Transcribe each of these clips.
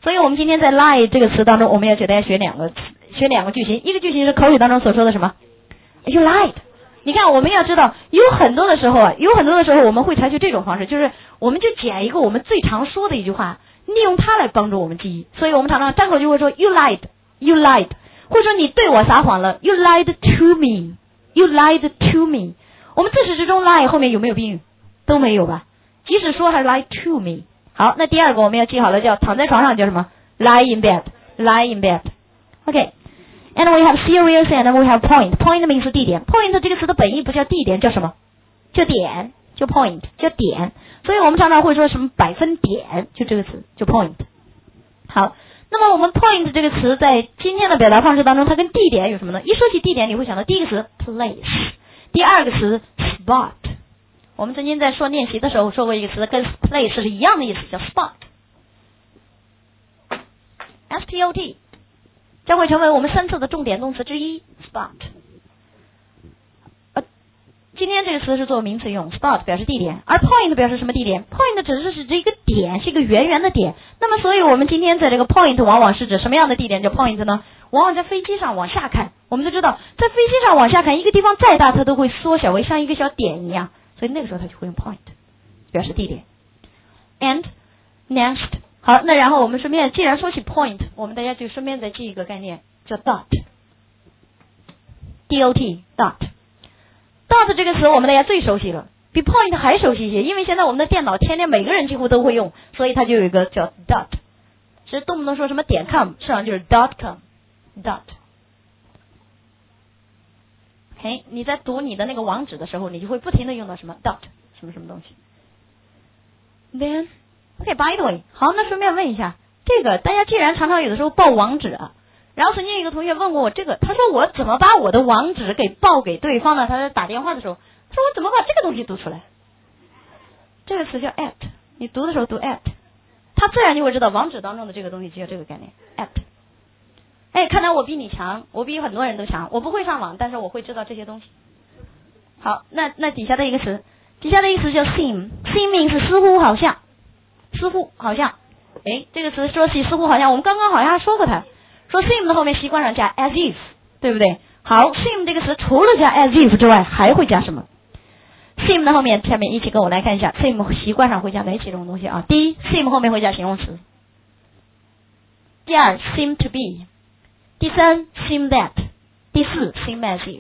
所以我们今天在 lie 这个词当中，我们要给大家学两个句型，一个句型是口语当中所说的什么 ？You lied。你看，我们要知道，有很多的时候我们会采取这种方式，就是我们就捡一个我们最常说的一句话，利用它来帮助我们记忆。所以我们常常张口就会说 You lied， 或者说你对我撒谎了 ，You lied to me，You lied to me。我们自始至终 lie 后面有没有宾语？都没有吧？即使说还是 lie to me。好，那第二个我们要记好了，叫躺在床上叫什么 ？lie in bed。lie in bed。OK。And we have serious and we have point. Point means 地点。Point 这个词的本意不叫地点，叫什么？叫点，叫 point， 叫点。所以我们常常会说什么百分点，就这个词，就 point。好，那么我们 point 这个词在今天的表达方式当中，它跟地点有什么呢？一说起地点，你会想到第一个词 place， 第二个词 spot。我们曾经在说练习的时候说过一个词，跟 place 是一样的意思，叫 spot。S-P-O-T。将会成为我们3册的重点动词之一 ，spot。今天这个词是做名词用 ，spot 表示地点，而 point 表示什么地点 ？point 只是指这个点，是一个圆圆的点。那么，所以我们今天在这个 point 往往是指什么样的地点叫 point 呢？往往在飞机上往下看，我们都知道，在飞机上往下看，一个地方再大，它都会缩小为像一个小点一样，所以那个时候它就会用 point 表示地点。And next。好，那然后我们顺便，既然说起 point， 我们大家就顺便再记一个概念，叫 dot。dot。dot 这个词我们大家最熟悉了，比 point 还熟悉一些，因為現在我們的電腦天天每個人幾乎都會用，所以它就有一個叫 dot。其實動不動說什麼點 com， 實際上就是 dot com。OK， 你在讀你的那個網址的時候，你就會不停地用到什麼 dot 什麼什麼東西。Then OK，by the way， 好，那順便問一下，這個大家既然常常有的時候報網址啊，然後曾經有一個同學問過我這個，他說我怎麼把我的網址給報給對方呢？他在打電話的時候，他說我怎麼把這個東西讀出來？這個詞叫 at， 你讀的時候讀 at， 他自然就會知道網址當中的這個東西就叫這個概念 at。哎，看來我比你強，我比很多人都強，我不會上網，但是我會知道這些東西。好，那底下的一個詞，底下的一個詞叫 seem，seem means 似乎好像。似乎好像，哎，这个词说起似乎好像，我们刚刚好像还说过它，说 seem 的后面习惯上加 as if， 对不对？好 ，seem 这个词除了加 as if 之外，还会加什么 ？seem 的后面，下面一起跟我来看一下 ，seem 习惯上会加哪几种东西啊？第一 ，seem 后面会加形容词；第二 ，seem to be；第三 ，seem that；第四 ，seem as if。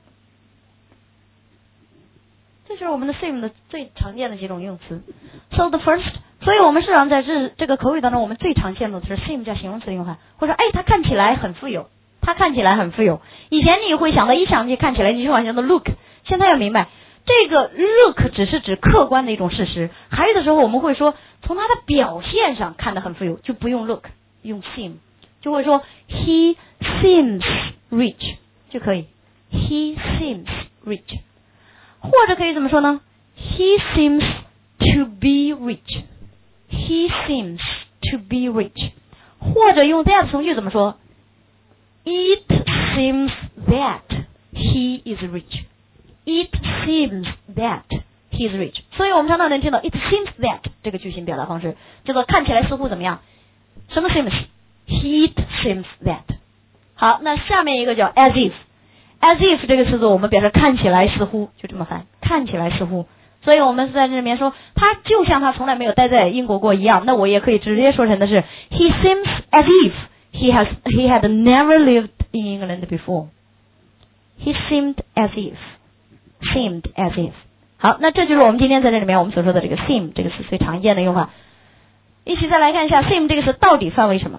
这就是我们的 seem 的最常见的几种用词。So the first。所以我们市场在这个口语当中，我们最常见的是 seem 加形容词的用法，或者哎，它看起来很富有，它看起来很富有。以前你会想到一想起看起来，你就会想到 look， 现在要明白，这个 look 只是指客观的一种事实，还有的时候我们会说从它的表现上看得很富有，就不用 look， 用 seem， 就会说 he seems rich 就可以 ，he seems rich， 或者可以怎么说呢 ？He seems to be rich。He seems to be rich， 或者用 that 从句怎么说 ？It seems that he is rich. It seems that he is rich. 所以我们常常能听到 it seems that 这个句型表达方式，叫做看起来似乎怎么样？什么 seems？ It seems that。好，那下面一个叫 as if。as if 这个词组我们表示看起来似乎，就这么翻，看起来似乎。所以我们在这里面说，他就像他从来没有待在英国过一样。那我也可以直接说成的是 ，He seems as if he had never lived in England before. He seemed as if. 好，那这就是我们今天在这里面我们所说的这个 seem 这个词最常见的用法。一起再来看一下 seem 这个词到底翻为什么？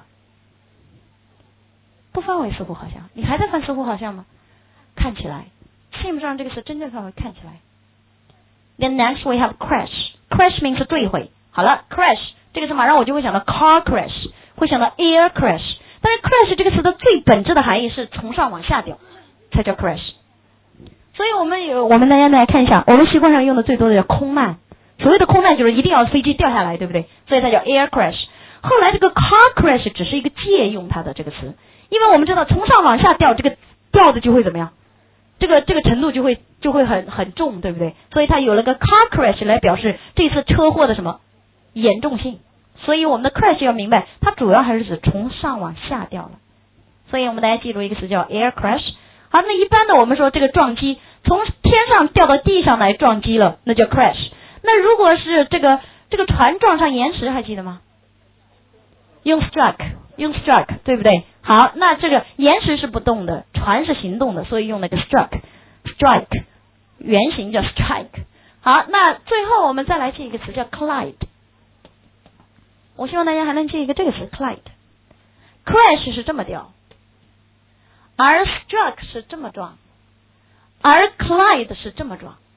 不翻为似乎好像，你还在翻似乎好像吗？看起来 ，seem 上这个词真正翻为看起来。Then next we have crash. Crash means 坠毁。好了 ，crash 这个词马上我就会想到 car crash， 会想到 air crash。但是 crash 这个词的最本质的含义是从上往下掉，才叫 crash。所以我们大家来看一下，我们习惯上用的最多的叫空难。所谓的空难就是一定要飞机掉下来，对不对？所以它叫 air crash。后来这个 car crash 只是一个借用它的这个词，因为我们知道从上往下掉，这个掉的就会怎么样？这个程度就会很重，对不对？所以它有了个 car crash 来表示这次车祸的什么严重性， 所以我们的 crash 要明白，它主要还是指从上往下掉了。所以我们大家记住一个词叫 air crash。好，那一般的我们说这个撞击从天上掉到地上来撞击了，那叫 crash。那如果是这个船撞上岩石，还记得吗？用 struck 对不对？好，那这个岩石是不动的，船是行动的，所以用那个 strike 原型叫 strike。好，那最后我们再来记一个词叫 collide。我希望大家还能记一个这个词 collide。crash 是这么掉，而 struck 是这么撞，而 collide 是这么撞，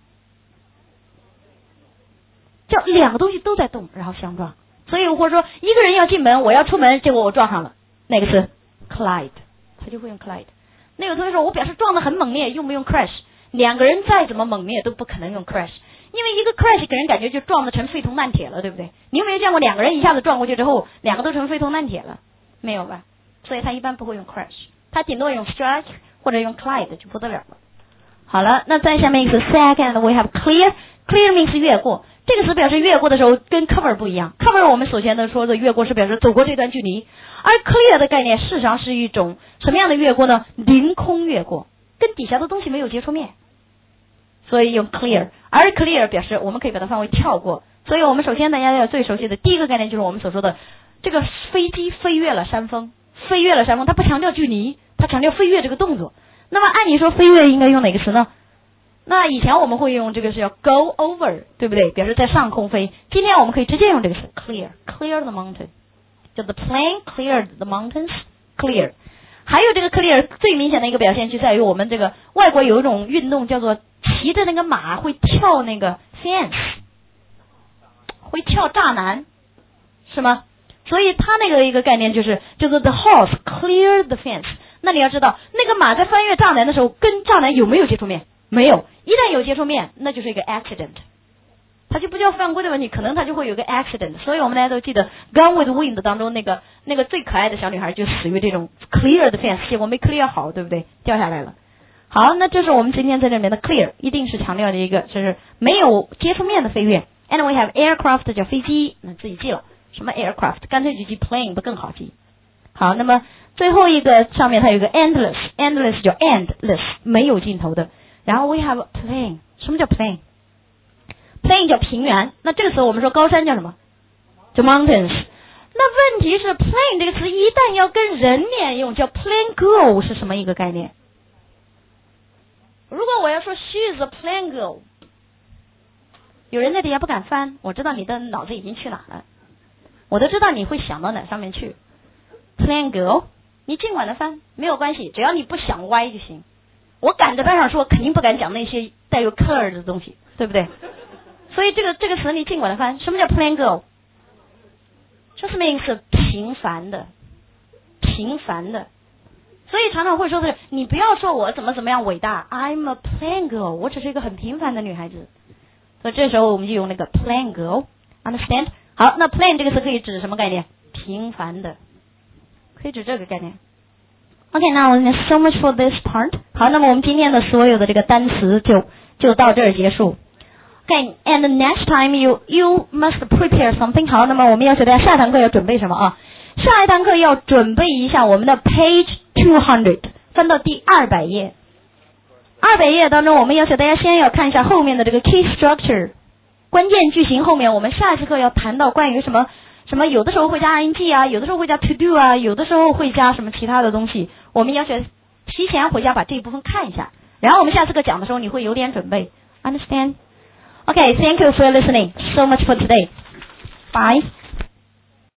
就两个东西都在动，然后相撞。所以或者说一个人要进门，我要出门，结果我撞上了，那个是 collide， 他就会用 collide。那有同学说我表示撞得很猛烈，用不用 crash？ 两个人再怎么猛烈都不可能用 crash， 因为一个 crash 给人感觉就撞得成废铜烂铁了，对不对？你有没有见过两个人一下子撞过去之后，两个都成废铜烂铁了？没有吧？所以他一般不会用 crash， 他顶多用 strike 或者用 collide 就不得了了。好了，那再下面一个词 second we have clear means 越过。这个词表示越过的时候跟 cover 不一样， cover 我们首先的说的越过是表示走过这段距离，而 clear 的概念事实上是一种什么样的越过呢？凌空越过，跟底下的东西没有接触面，所以用 clear。 而 clear 表示我们可以把它翻为跳过，所以我们首先大家要最熟悉的第一个概念就是我们所说的这个飞机飞越了山峰，它不强调距离，它强调飞越这个动作。那么按理说飞越应该用哪个词呢？那以前我们会用这个是要 go over， 对不对？表示在上空飞。今天我们可以直接用这个词 clear the mountain， 就 the plane cleared the mountains clear。 还有这个 clear 最明显的一个表现就在于我们这个外国有一种运动叫做骑着那个马会跳那个 fence， 会跳栅栏，是吗？所以它那个一个概念就是叫做 the horse cleared the fence。 那你要知道那个马在翻越栅栏的时候跟栅栏有没有接触面？没有，一旦有接触面那就是一个 accident， 它就不叫犯规的问题，可能它就会有个 accident。 所以我们大家都记得 Gone with the Wind 当中那个最可爱的小女孩就死于这种 clear 的 fence， 结果没 clear 好，对不对？掉下来了。好，那这是我们今天在这里面的 clear， 一定是强调的一个就是没有接触面的飞跃。 And we have aircraft 叫飞机，那自己记了什么 aircraft， 干脆就记 plane 不更好记。好，那么最后一个上面它有一个 endless 叫 endless 没有尽头的。然后 we have plain， 什么叫 plain？ plain 叫平原，那这个词我们说高山叫什么？叫 mountains。 那问题是 plain 这个词一旦要跟人脸用叫 plain girl 是什么一个概念？如果我要说 she is a plain girl， 有人在底下不敢翻，我知道你的脑子已经去哪了，我都知道你会想到哪上面去。 plain girl 你尽管的翻没有关系，只要你不想歪就行。我赶着班上说肯定不敢讲那些带有 color 的东西，对不对？所以这个词你尽管的翻。什么叫 plain girl？ 就是means平凡的。所以常常会说的是你不要说我怎么样伟大， I'm a plain girl， 我只是一个很平凡的女孩子。所以这时候我们就用那个 plain girl， understand？ 好，那 plain 这个词可以指什么概念？平凡的，可以指这个概念。Okay, now so much for this part. 好，那么我们今天的所有的这个单词就到这儿结束。Okay, and next time you must prepare something. 好，那么我们要求大家下堂课要准备什么啊？下一堂课要准备一下我们的 page 200， 翻到第200页。200页当中，我们要求大家先要看一下后面的这个 key structure， 关键句型后面我们下一次课要谈到关于什么有的时候会加 ing 啊，有的时候会加 to do 啊，有的时候会加什么其他的东西，我们要求提前回家把这一部分看一下，然后我们下次课讲的时候你会有点准备。Understand? Okay, thank you for listening so much for today. Bye.